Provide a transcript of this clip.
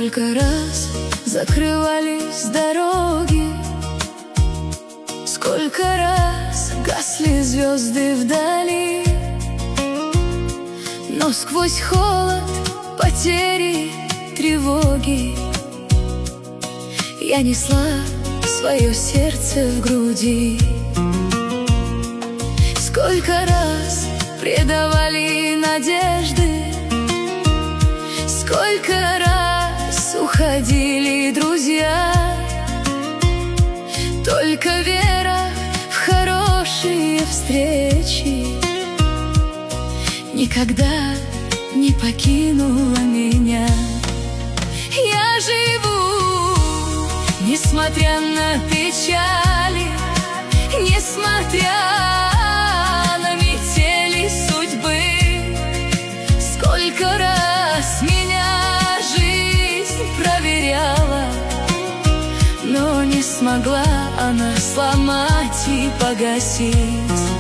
Сколько раз закрывались дороги, сколько раз гасли звезды вдали, но сквозь холод, потери, тревоги я несла свое сердце в груди. Сколько раз предавали надежды, сколько раз уходили друзья. Только вера в хорошие встречи никогда не покинула меня. Я живу, несмотря на печали, несмотря на метели судьбы. Сколько раз меня жизнь проверяла, но не смогла она сломать и погасить